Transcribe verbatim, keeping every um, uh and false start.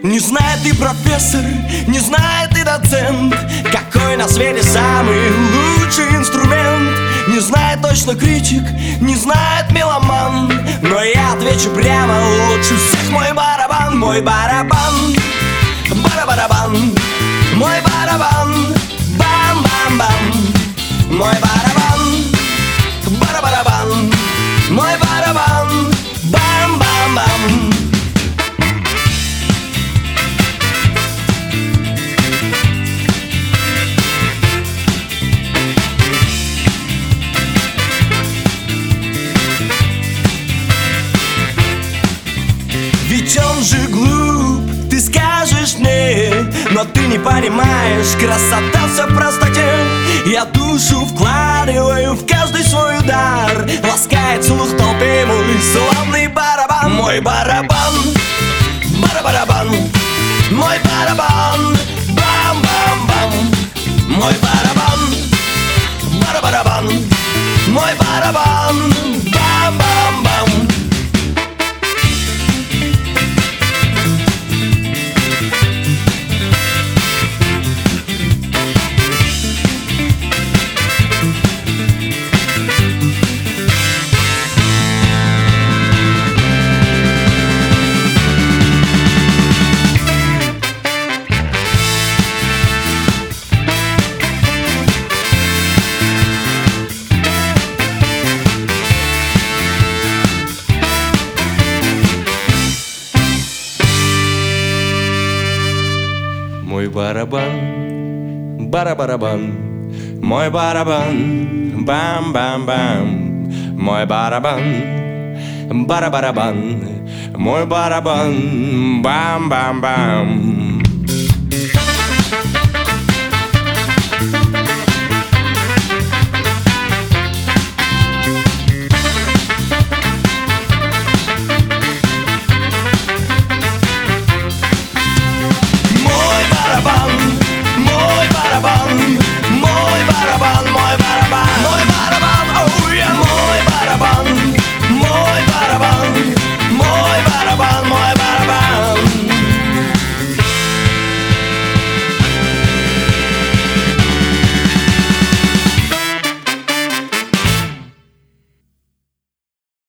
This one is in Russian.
Не знает и профессор, не знает и доцент, какой на свете самый лучший инструмент. Не знает точно критик, не знает меломан, но я отвечу прямо: лучше всех мой барабан. Мой барабан, бара-барабан, мой барабан, бам-бам-бам. Мой барабан, бара-барабан, мой барабан, бам-бам-бам. Ведь он же глуп, ты скажешь мне, но ты не понимаешь, красота вся в простоте. Я душу вкладываю в каждый свой удар, ласкает слух толпы мой славный барабан. Мой барабан, бара-барабан, мой барабан, бам-бам-бам. Мой барабан, бара-барабан, мой барабан, бам-бам-бам. Мой барабан, бара-барабан, мой барабан, бам-бам-бам. Мой барабан, бара-барабан, мой барабан, бам-бам-бам.